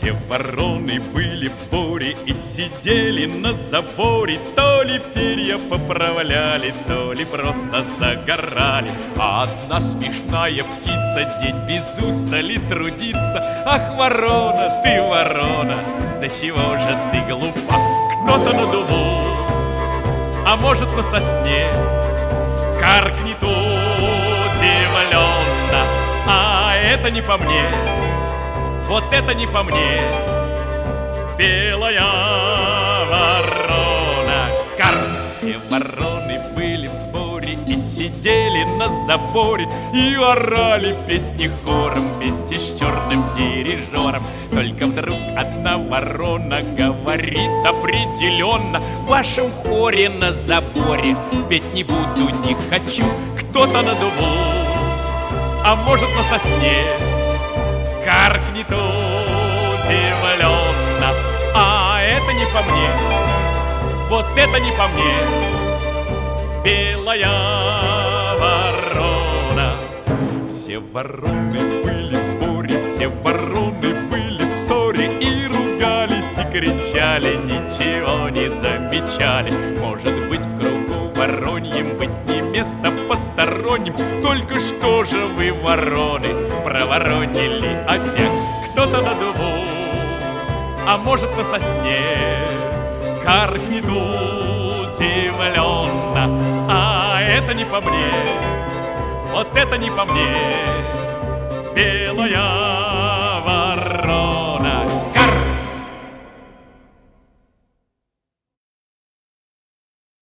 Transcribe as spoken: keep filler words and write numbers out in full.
Все вороны были в сборе и сидели на заборе, то ли перья поправляли, то ли просто загорали. А одна смешная птица день без устали трудится. Ах, ворона, ты ворона, до чего же ты глупа? Кто-то на дубу, а может на сосне, каркнет удивленно. А это не по мне, вот это не по мне, белая ворона. Карк! Все вороны были в сборе и сидели на заборе и орали песни хором вместе с черным дирижером. Только вдруг одна ворона говорит определенно: в вашем хоре на заборе петь не буду, не хочу. Кто-то на дубу, а может на сосне, каркнет удивленно. А это не по мне, вот это не по мне, белая ворона. Все вороны были в сборе, все вороны были в ссоре и ругались и кричали, ничего не замечали. Может быть, в кругу вороньем быть не место посторонним. Только что же вы, вороны, проворонили опять? Кто-то на дубу, а может на сосне, каркнет удивленно. А это не по мне, вот это не по мне, белая